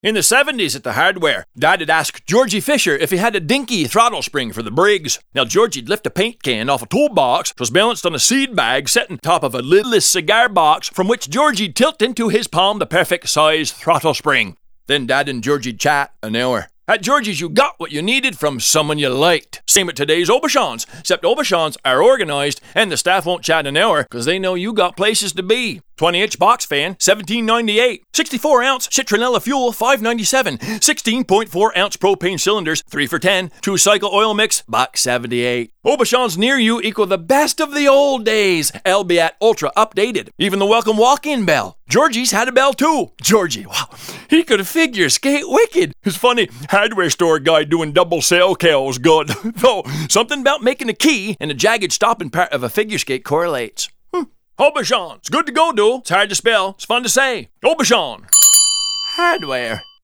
In the 70s at the hardware, Dad had asked Georgie Fisher if he had a dinky throttle spring for the Briggs. Now Georgie'd lift a paint can off a toolbox, was balanced on a seed bag set on top of a lidless cigar box, from which Georgie'd tilt into his palm the perfect size throttle spring. Then Dad and Georgie'd chat an hour. At Georgie's, you got what you needed from someone you liked. Same at today's Aubuchons, except Aubuchons are organised and the staff won't chat an hour because they know you got places to be. 20-inch box fan, $17.98. 64-ounce citronella fuel, $5.97. 16.4-ounce propane cylinders, 3 for $10. 2-cycle oil mix, $1.78. Aubuchons near you equal the best of the old days, albeit ultra updated. Even the welcome walk-in bell. Georgie's had a bell too. Georgie, wow, he could figure skate wicked. It's funny, hardware store guy doing double sale calls good. Though, something about making a key and a jagged stopping part of a figure skate correlates. Aubuchon. It's good to go, dude. It's hard to spell. It's fun to say. Aubuchon. Hardware.